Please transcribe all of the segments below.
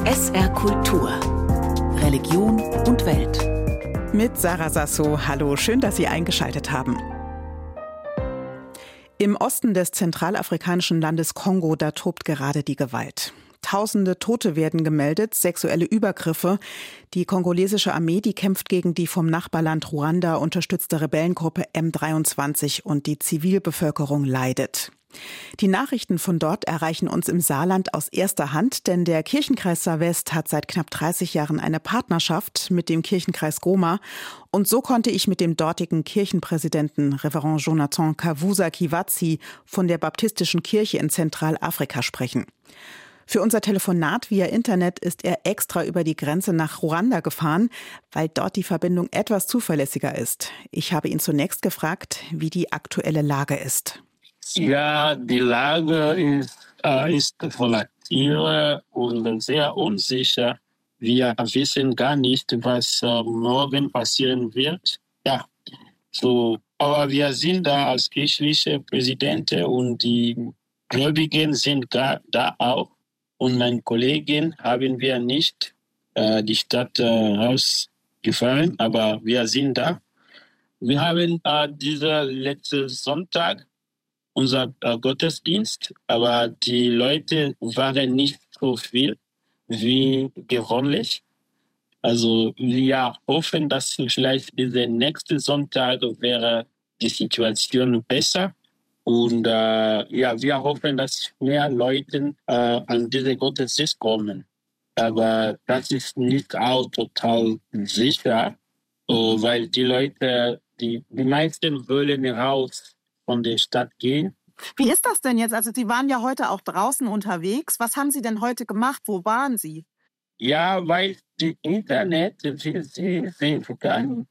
SR Kultur. Religion und Welt. Mit Sarah Sasso. Hallo, schön, dass Sie eingeschaltet haben. Im Osten des zentralafrikanischen Landes Kongo, da tobt gerade die Gewalt. Tausende Tote werden gemeldet, sexuelle Übergriffe. Die kongolesische Armee, die kämpft gegen die vom Nachbarland Ruanda unterstützte Rebellengruppe M23 und die Zivilbevölkerung leidet. Die Nachrichten von dort erreichen uns im Saarland aus erster Hand, denn der Kirchenkreis Saar-West hat seit knapp 30 Jahren eine Partnerschaft mit dem Kirchenkreis Goma. Und so konnte ich mit dem dortigen Kirchenpräsidenten Reverend Jonathan Kavusa Kivatsi von der Baptistischen Kirche in Zentralafrika sprechen. Für unser Telefonat via Internet ist er extra über die Grenze nach Ruanda gefahren, weil dort die Verbindung etwas zuverlässiger ist. Ich habe ihn zunächst gefragt, wie die aktuelle Lage ist. Ja, die Lage ist volatile und sehr unsicher. Wir wissen gar nicht, was morgen passieren wird. Ja, so, aber wir sind da als kirchliche Präsidenten und die Gläubigen sind da auch. Und meine Kollegen haben wir nicht die Stadt rausgefahren, aber wir sind da. Wir haben dieser letzten Sonntag unser Gottesdienst, aber die Leute waren nicht so viel wie gewöhnlich. Also wir hoffen, dass vielleicht dieser nächste Sonntag wäre die Situation besser. Und wir hoffen, dass mehr Leute an diese Gottesdienst kommen. Aber das ist nicht auch total sicher, weil die Leute, die meisten wollen raus von der Stadt gehen. Wie ist das denn jetzt? Also Sie waren ja heute auch draußen unterwegs. Was haben Sie denn heute gemacht? Wo waren Sie? Ja, weil die Internet, wie Sie sehen können,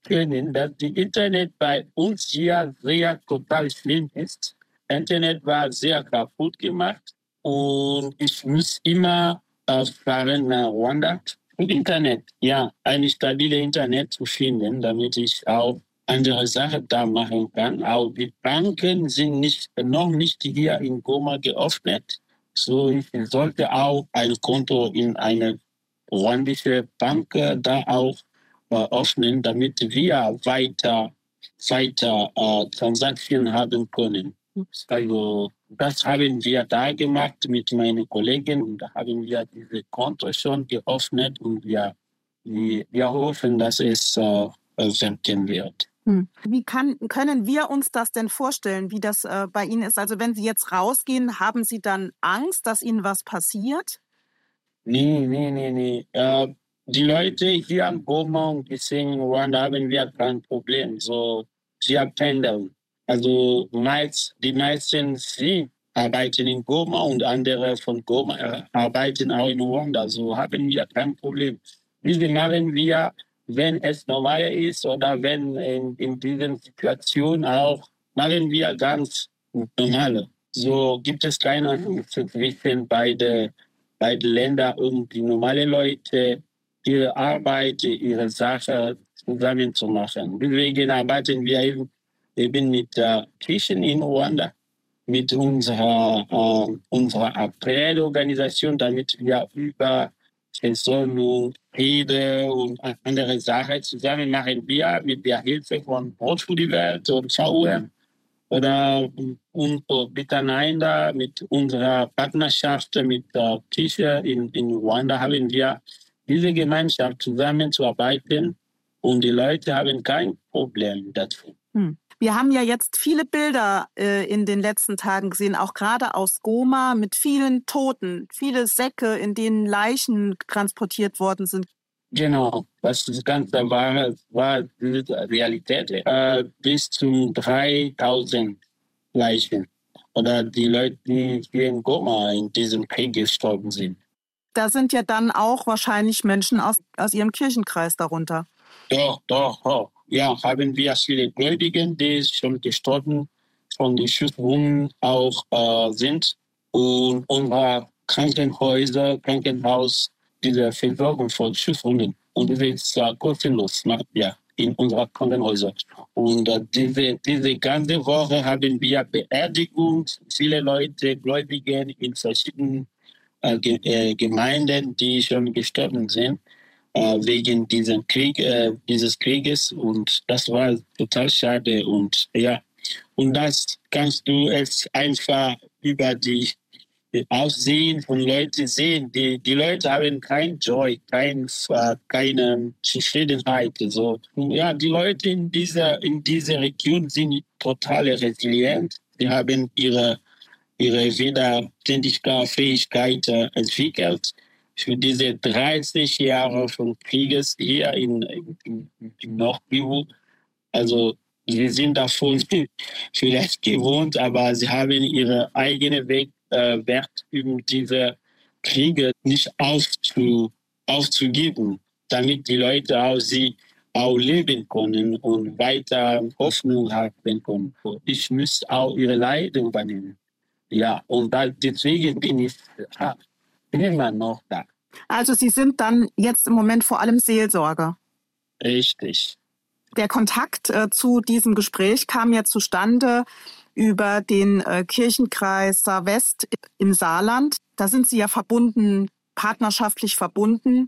dass die Internet bei uns hier sehr total schlimm ist. Internet war sehr kaputt gemacht und ich muss immer fahren nach Ruanda. Internet, ja, eine stabile Internet zu finden, damit ich auch andere Sachen da machen kann. Auch die Banken sind noch nicht hier in Goma geöffnet. So, ich sollte auch ein Konto in eine ruandische Bank da auch öffnen, damit wir weiter Transaktionen haben können. Also, das haben wir da gemacht mit meinen Kollegen und da haben wir diese Konto schon geöffnet und wir hoffen, dass es wirken wird. Wie können wir uns das denn vorstellen, wie das bei Ihnen ist? Also wenn Sie jetzt rausgehen, haben Sie dann Angst, dass Ihnen was passiert? Nee. Die Leute hier am Goma und in Ruanda haben wir kein Problem. So, sie pendeln. Also die meisten, sie arbeiten in Goma und andere von Goma arbeiten auch in Ruanda. So haben wir kein Problem. Diese machen wir, wenn es normal ist oder wenn in dieser Situation auch, machen wir ganz normal. So gibt es keine Unterschied zwischen beide Länder, um die normalen Leute ihre Arbeit, ihre Sache zusammen zu machen. Deswegen arbeiten wir eben mit Kirchen in Ruanda, mit unserer Appellorganisation, damit wir über Versöhnung, Friede und andere Sachen zusammen machen wir mit der Hilfe von Brot für die Welt und VUM. Oder miteinander mit unserer Partnerschaft mit der Kirche in Ruanda haben wir diese Gemeinschaft zusammenzuarbeiten und die Leute haben kein Problem dazu. Wir haben ja jetzt viele Bilder in den letzten Tagen gesehen, auch gerade aus Goma mit vielen Toten, viele Säcke, in denen Leichen transportiert worden sind. Genau, was das Ganze war die Realität. Bis zu 3000 Leichen oder die Leute, die hier in Goma in diesem Krieg gestorben sind. Da sind ja dann auch wahrscheinlich Menschen aus Ihrem Kirchenkreis darunter. Doch. Ja, haben wir viele Gläubigen, die schon gestorben von den Schusswunden auch sind. Und unser Krankenhaus, diese Versorgung von Schusswunden. Und das ist kostenlos, ja, in unserer Krankenhäuser. Und diese ganze Woche haben wir Beerdigung, viele Leute, Gläubige in verschiedenen Gemeinden, die schon gestorben sind wegen dieses Krieges. Und das war total schade. Und ja, und das kannst du es einfach über die Aussehen von Leuten sehen. Die Leute haben kein Joy, keine Zufriedenheit. So. Ja, die Leute in dieser Region sind total resilient. Sie haben ihre Widerständigkeitsfähigkeit entwickelt. Für diese 30 Jahre von Krieges hier im Nordkivu. Also wir sind davon vielleicht gewohnt, aber sie haben ihren eigenen Wert über diese Kriege nicht aufzugeben, damit die Leute sie auch leben können und weiter Hoffnung haben können. Ich muss auch ihre Leiden übernehmen. Ja, und deswegen bin ich immer noch da. Also Sie sind dann jetzt im Moment vor allem Seelsorger. Richtig. Der Kontakt zu diesem Gespräch kam ja zustande über den Kirchenkreis Saar-West im Saarland. Da sind Sie ja verbunden, partnerschaftlich verbunden.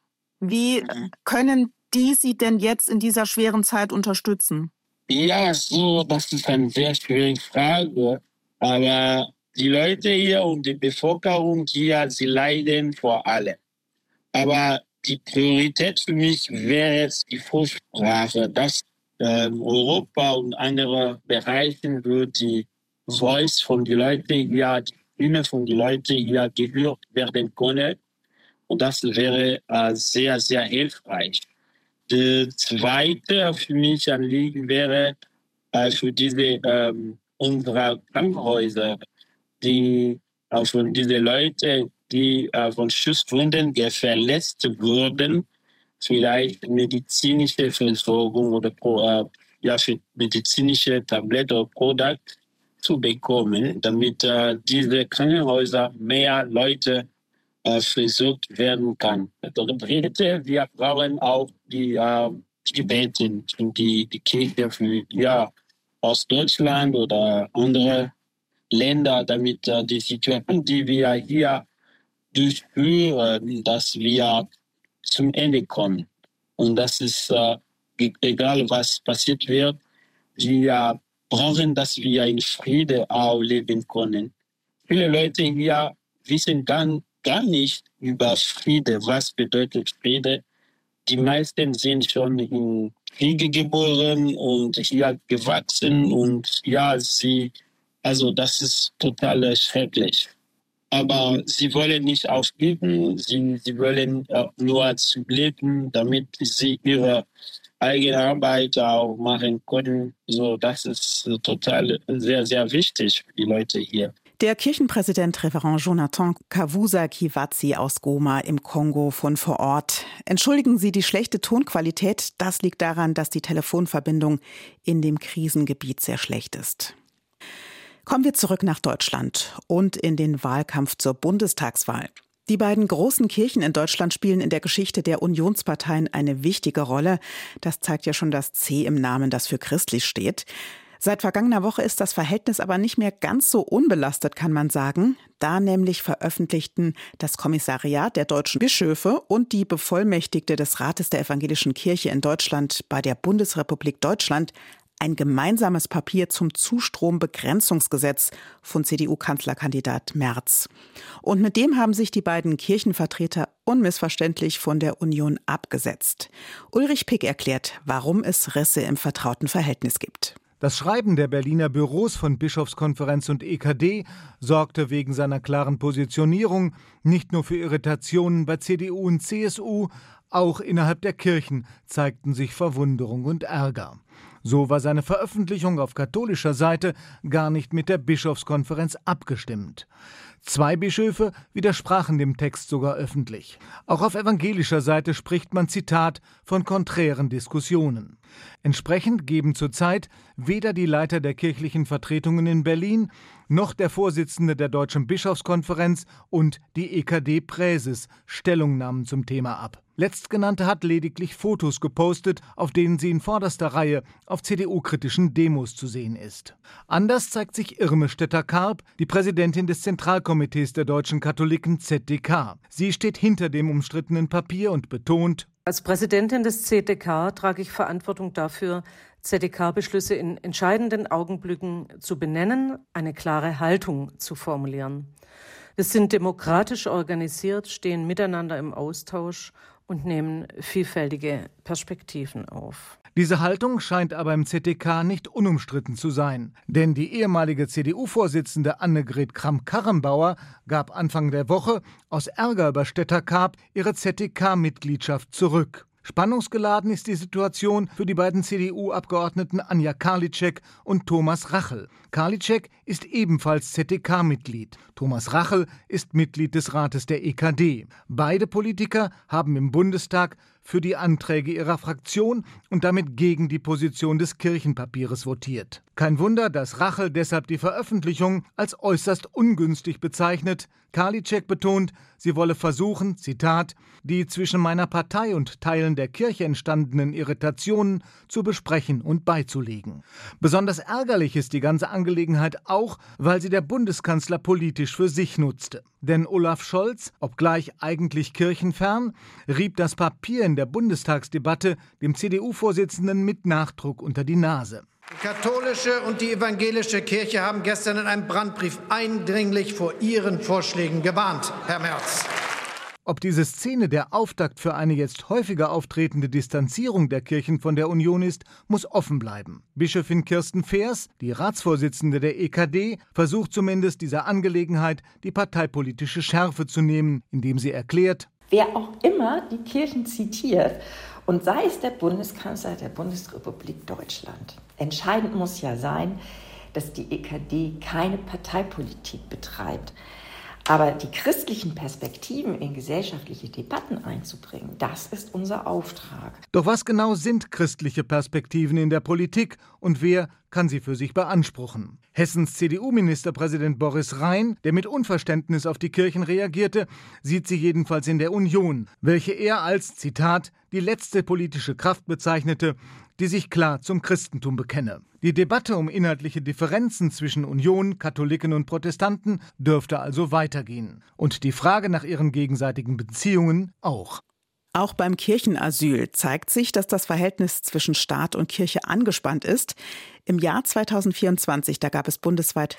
Wie können die Sie denn jetzt in dieser schweren Zeit unterstützen? Ja, das ist eine sehr schwierige Frage. Aber die Leute hier und die Bevölkerung hier, sie leiden vor allem. Aber die Priorität für mich wäre jetzt die Vorsprache, dass Europa und andere Bereiche wird die Voice von den Leuten hier, die Stimme von den Leuten hier gehört werden können. Und das wäre sehr, sehr hilfreich. Das zweite für mich Anliegen wäre für diese unsere Krankenhäuser, die von diese Leute, die von Schusswunden verletzt wurden, vielleicht medizinische Versorgung oder für medizinische Tabletten oder Produkte zu bekommen, damit diese Krankenhäuser mehr Leute versorgt werden kann. Das dritte, wir brauchen auch die Gebete und die Kirche für aus Deutschland oder andere Länder, damit die Situation, die wir hier durchführen, dass wir zum Ende kommen. Und das ist egal, was passiert wird, wir brauchen, dass wir in Frieden auch leben können. Viele Leute hier wissen gar nicht über Friede. Was bedeutet Friede? Die meisten sind schon in Kriege geboren und hier gewachsen und also das ist total schrecklich. Aber sie wollen nicht aufgeben, sie wollen nur zu leben, damit sie ihre eigene Arbeit auch machen können. So, das ist total sehr, sehr wichtig für die Leute hier. Der Kirchenpräsident Reverend Jonathan Kavusa Kivatsi aus Goma im Kongo von vor Ort. Entschuldigen Sie die schlechte Tonqualität. Das liegt daran, dass die Telefonverbindung in dem Krisengebiet sehr schlecht ist. Kommen wir zurück nach Deutschland und in den Wahlkampf zur Bundestagswahl. Die beiden großen Kirchen in Deutschland spielen in der Geschichte der Unionsparteien eine wichtige Rolle. Das zeigt ja schon das C im Namen, das für christlich steht. Seit vergangener Woche ist das Verhältnis aber nicht mehr ganz so unbelastet, kann man sagen. Da nämlich veröffentlichten das Kommissariat der deutschen Bischöfe und die Bevollmächtigte des Rates der Evangelischen Kirche in Deutschland bei der Bundesrepublik Deutschland ein gemeinsames Papier zum Zustrombegrenzungsgesetz von CDU-Kanzlerkandidat Merz. Und mit dem haben sich die beiden Kirchenvertreter unmissverständlich von der Union abgesetzt. Ulrich Pick erklärt, warum es Risse im vertrauten Verhältnis gibt. Das Schreiben der Berliner Büros von Bischofskonferenz und EKD sorgte wegen seiner klaren Positionierung nicht nur für Irritationen bei CDU und CSU, auch innerhalb der Kirchen zeigten sich Verwunderung und Ärger. So war seine Veröffentlichung auf katholischer Seite gar nicht mit der Bischofskonferenz abgestimmt. 2 Bischöfe widersprachen dem Text sogar öffentlich. Auch auf evangelischer Seite spricht man, Zitat, von konträren Diskussionen. Entsprechend geben zurzeit weder die Leiter der kirchlichen Vertretungen in Berlin noch der Vorsitzende der Deutschen Bischofskonferenz und die EKD-Präses Stellungnahmen zum Thema ab. Letztgenannte hat lediglich Fotos gepostet, auf denen sie in vorderster Reihe auf CDU-kritischen Demos zu sehen ist. Anders zeigt sich Irme Stetter-Karp, die Präsidentin des Zentralkomitees der deutschen Katholiken ZDK. Sie steht hinter dem umstrittenen Papier und betont: Als Präsidentin des ZDK trage ich Verantwortung dafür, ZDK-Beschlüsse in entscheidenden Augenblicken zu benennen, eine klare Haltung zu formulieren. Wir sind demokratisch organisiert, stehen miteinander im Austausch und nehmen vielfältige Perspektiven auf. Diese Haltung scheint aber im ZDK nicht unumstritten zu sein. Denn die ehemalige CDU-Vorsitzende Annegret Kramp-Karrenbauer gab Anfang der Woche aus Ärger über Stetter-Karp ihre ZDK-Mitgliedschaft zurück. Spannungsgeladen ist die Situation für die beiden CDU-Abgeordneten Anja Karliczek und Thomas Rachel. Karliczek ist ebenfalls ZDK-Mitglied. Thomas Rachel ist Mitglied des Rates der EKD. Beide Politiker haben im Bundestag für die Anträge ihrer Fraktion und damit gegen die Position des Kirchenpapiers votiert. Kein Wunder, dass Rachel deshalb die Veröffentlichung als äußerst ungünstig bezeichnet. Karliczek betont, sie wolle versuchen, Zitat, die zwischen meiner Partei und Teilen der Kirche entstandenen Irritationen zu besprechen und beizulegen. Besonders ärgerlich ist die ganze Angelegenheit auch, weil sie der Bundeskanzler politisch für sich nutzte. Denn Olaf Scholz, obgleich eigentlich kirchenfern, rieb das Papier in der Bundestagsdebatte dem CDU-Vorsitzenden mit Nachdruck unter die Nase. Die katholische und die evangelische Kirche haben gestern in einem Brandbrief eindringlich vor Ihren Vorschlägen gewarnt, Herr Merz. Ob diese Szene der Auftakt für eine jetzt häufiger auftretende Distanzierung der Kirchen von der Union ist, muss offen bleiben. Bischöfin Kirsten Feers, die Ratsvorsitzende der EKD, versucht zumindest dieser Angelegenheit die parteipolitische Schärfe zu nehmen, indem sie erklärt: Wer auch immer die Kirchen zitiert, und sei es der Bundeskanzler der Bundesrepublik Deutschland, entscheidend muss ja sein, dass die EKD keine Parteipolitik betreibt. Aber die christlichen Perspektiven in gesellschaftliche Debatten einzubringen, das ist unser Auftrag. Doch was genau sind christliche Perspektiven in der Politik und wer kann sie für sich beanspruchen? Hessens CDU-Ministerpräsident Boris Rhein, der mit Unverständnis auf die Kirchen reagierte, sieht sie jedenfalls in der Union, welche er als, Zitat, die letzte politische Kraft bezeichnete, die sich klar zum Christentum bekenne. Die Debatte um inhaltliche Differenzen zwischen Union, Katholiken und Protestanten dürfte also weitergehen. Und die Frage nach ihren gegenseitigen Beziehungen auch. Auch beim Kirchenasyl zeigt sich, dass das Verhältnis zwischen Staat und Kirche angespannt ist. Im Jahr 2024, da gab es bundesweit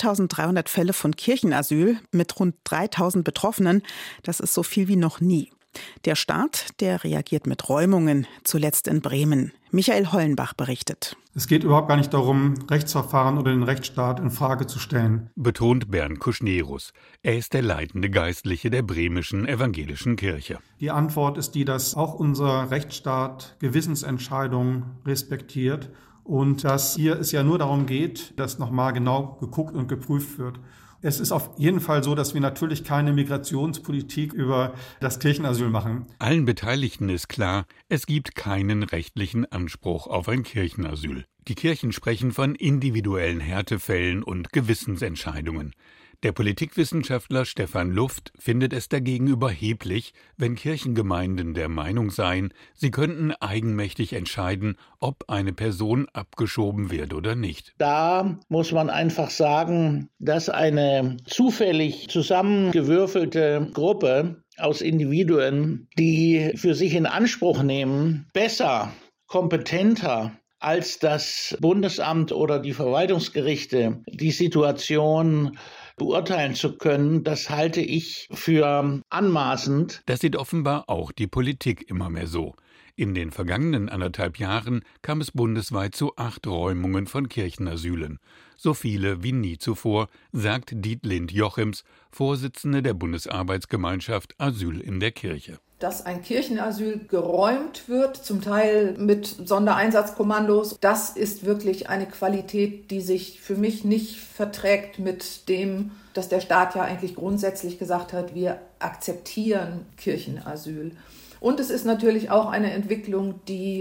2300 Fälle von Kirchenasyl mit rund 3000 Betroffenen. Das ist so viel wie noch nie. Der Staat, der reagiert mit Räumungen, zuletzt in Bremen. Michael Hollenbach berichtet. Es geht überhaupt gar nicht darum, Rechtsverfahren oder den Rechtsstaat in Frage zu stellen, betont Bernd Kuschnerus. Er ist der leitende Geistliche der bremischen evangelischen Kirche. Die Antwort ist die, dass auch unser Rechtsstaat Gewissensentscheidungen respektiert und dass hier es ja nur darum geht, dass nochmal genau geguckt und geprüft wird. Es ist auf jeden Fall so, dass wir natürlich keine Migrationspolitik über das Kirchenasyl machen. Allen Beteiligten ist klar, es gibt keinen rechtlichen Anspruch auf ein Kirchenasyl. Die Kirchen sprechen von individuellen Härtefällen und Gewissensentscheidungen. Der Politikwissenschaftler Stefan Luft findet es dagegen überheblich, wenn Kirchengemeinden der Meinung seien, sie könnten eigenmächtig entscheiden, ob eine Person abgeschoben wird oder nicht. Da muss man einfach sagen, dass eine zufällig zusammengewürfelte Gruppe aus Individuen, die für sich in Anspruch nehmen, besser, kompetenter als das Bundesamt oder die Verwaltungsgerichte die Situation beurteilen zu können, das halte ich für anmaßend. Das sieht offenbar auch die Politik immer mehr so. In den vergangenen 1,5 Jahren kam es bundesweit zu 8 Räumungen von Kirchenasylen. So viele wie nie zuvor, sagt Dietlind Jochims, Vorsitzende der Bundesarbeitsgemeinschaft Asyl in der Kirche. Dass ein Kirchenasyl geräumt wird, zum Teil mit Sondereinsatzkommandos, das ist wirklich eine Qualität, die sich für mich nicht verträgt mit dem, dass der Staat ja eigentlich grundsätzlich gesagt hat, wir akzeptieren Kirchenasyl. Und es ist natürlich auch eine Entwicklung, die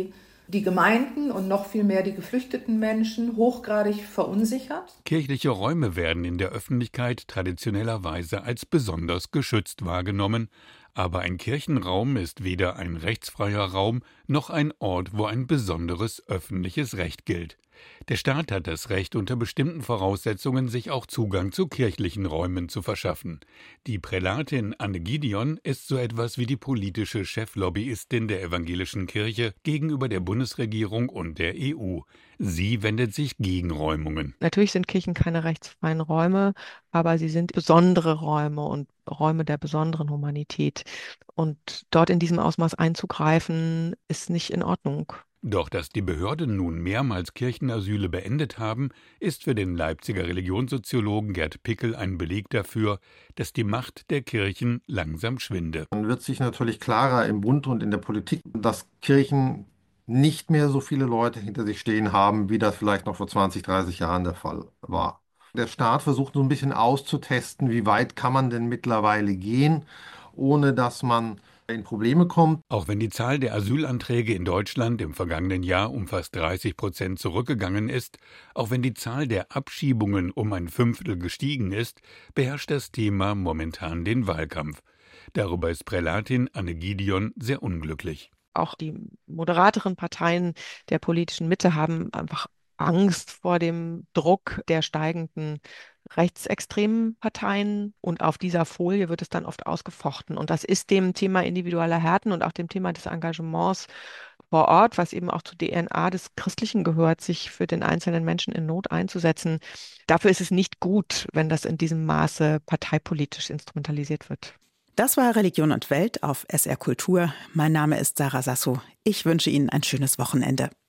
die Gemeinden und noch viel mehr die geflüchteten Menschen hochgradig verunsichert. Kirchliche Räume werden in der Öffentlichkeit traditionellerweise als besonders geschützt wahrgenommen, aber ein Kirchenraum ist weder ein rechtsfreier Raum noch ein Ort, wo ein besonderes öffentliches Recht gilt. Der Staat hat das Recht, unter bestimmten Voraussetzungen sich auch Zugang zu kirchlichen Räumen zu verschaffen. Die Prälatin Anne Gideon ist so etwas wie die politische Cheflobbyistin der evangelischen Kirche gegenüber der Bundesregierung und der EU. Sie wendet sich gegen Räumungen. Natürlich sind Kirchen keine rechtsfreien Räume, aber sie sind besondere Räume und Räume der besonderen Humanität. Und dort in diesem Ausmaß einzugreifen, ist nicht in Ordnung. Doch dass die Behörden nun mehrmals Kirchenasyle beendet haben, ist für den Leipziger Religionssoziologen Gerd Pickel ein Beleg dafür, dass die Macht der Kirchen langsam schwinde. Dann wird sich natürlich klarer im Bund und in der Politik, dass Kirchen nicht mehr so viele Leute hinter sich stehen haben, wie das vielleicht noch vor 20, 30 Jahren der Fall war. Der Staat versucht so ein bisschen auszutesten, wie weit kann man denn mittlerweile gehen, ohne dass man in Probleme kommt. Auch wenn die Zahl der Asylanträge in Deutschland im vergangenen Jahr um fast 30% zurückgegangen ist, auch wenn die Zahl der Abschiebungen um ein Fünftel gestiegen ist, beherrscht das Thema momentan den Wahlkampf. Darüber ist Prälatin Anne Gideon sehr unglücklich. Auch die moderateren Parteien der politischen Mitte haben einfach Angst vor dem Druck der steigenden rechtsextremen Parteien. Und auf dieser Folie wird es dann oft ausgefochten. Und das ist dem Thema individueller Härten und auch dem Thema des Engagements vor Ort, was eben auch zur DNA des Christlichen gehört, sich für den einzelnen Menschen in Not einzusetzen. Dafür ist es nicht gut, wenn das in diesem Maße parteipolitisch instrumentalisiert wird. Das war Religion und Welt auf SR Kultur. Mein Name ist Sarah Sasso. Ich wünsche Ihnen ein schönes Wochenende.